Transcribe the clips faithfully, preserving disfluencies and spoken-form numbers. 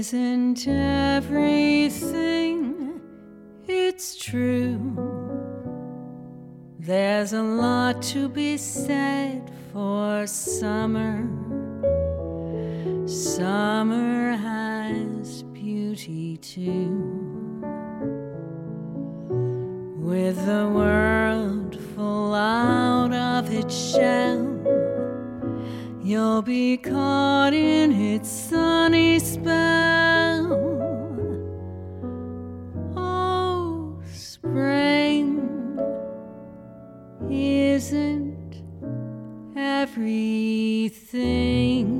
Isn't everything it's true? There's a lot to be said for summer. Summer has beauty too. With the world full out of its shell, you'll be caught in its sunny spell. Oh, spring isn't everything.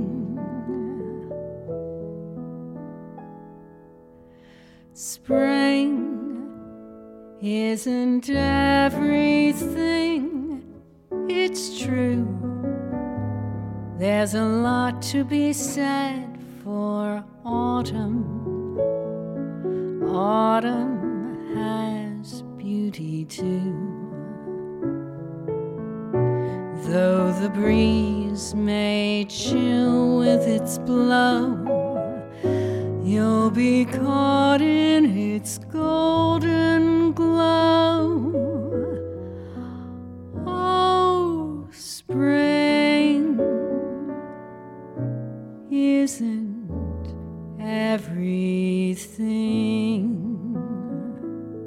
Spring isn't everything, it's true. There's a lot to be said for autumn. Autumn has beauty too. Though the breeze may chill with its blow, you'll be caught in its golden glow.